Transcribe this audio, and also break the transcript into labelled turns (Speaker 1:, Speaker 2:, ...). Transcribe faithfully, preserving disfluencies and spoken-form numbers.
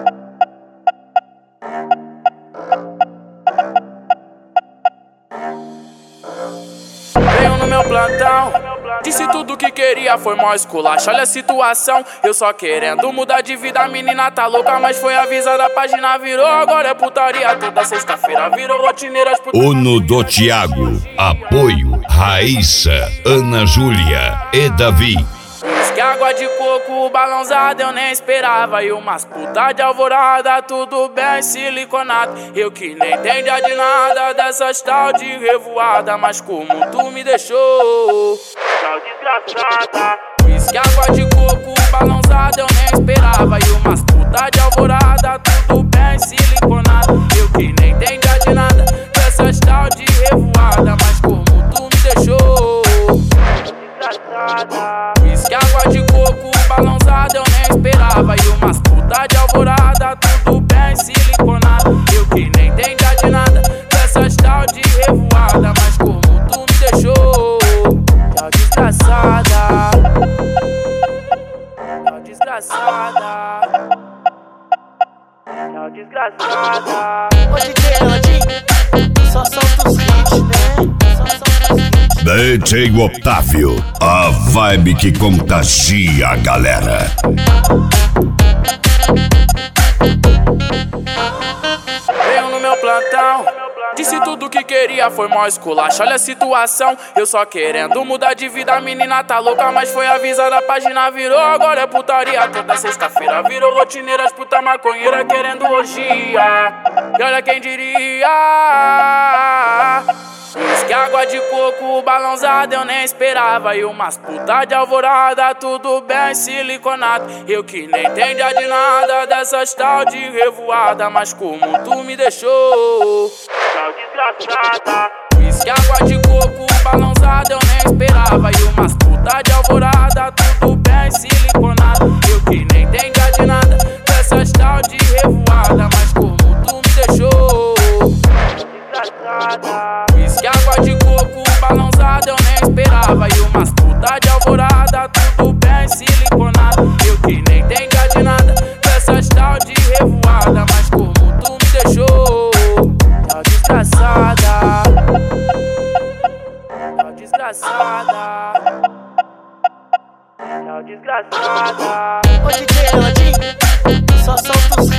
Speaker 1: Veio no meu plantão, disse tudo que queria, foi mó esculacho. Olha a situação, eu só querendo mudar de vida. A menina tá louca, mas foi avisada, a página virou. Agora é putaria, toda sexta-feira virou rotineiras puta...
Speaker 2: Uno do Thiago, apoio Raíssa, Ana Júlia e Davi.
Speaker 1: Que água de coco balãozada eu nem esperava. E umas puta de alvorada, tudo bem siliconado. Eu que nem entendia de nada dessas tal de revoada. Mas como tu me deixou, tal desgraçada. Que água de coco balãozada eu nem esperava. E umas puta de alvorada, tudo bem siliconado. Eu que nem entendia de nada dessas tal de revoada. Mas como tu me deixou, desgraçada. Que água de coco balãozada eu nem esperava. E umas puta de alvorada, tudo bem siliconado. Eu que nem entendia de nada dessas tal de revoada. Mas como tu me deixou, tchau desgraçada. Tchau desgraçada. Tchau desgraçada.
Speaker 3: Ô D J Landinho, só solta os hits, né? Só solta os hits.
Speaker 2: D J Otávio, a vibe que contagia a galera.
Speaker 1: Veio no meu plantão, disse tudo que queria, foi mó esculacho. Olha a situação, eu só querendo mudar de vida. A menina tá louca, mas foi avisada, a página virou. Agora é putaria, toda sexta-feira virou rotineiras, puta maconheira querendo orgia. E olha quem diria, que água de coco balãozada eu nem esperava. E umas puta de alvorada, tudo bem siliconado. Eu que nem entendia de nada dessas tal de revoada. Mas como tu me deixou, tchau desgraçada. Que água de coco balãozada eu nem esperava. E umas puta de alvorada, tudo bem siliconado. Eu que nem entendia de nada dessas tal de revoada. Mas como tu me deixou, desgraçada. Que água de coco balãozada eu nem esperava. E umas puta de alvorada, tudo bem siliconado. Eu que nem entendia de nada dessas tal de revoada. Mas como tu me deixou, tchau desgraçada. Tchau desgraçada. Tchau desgraçada.
Speaker 3: Ô D J Landinho, só solta os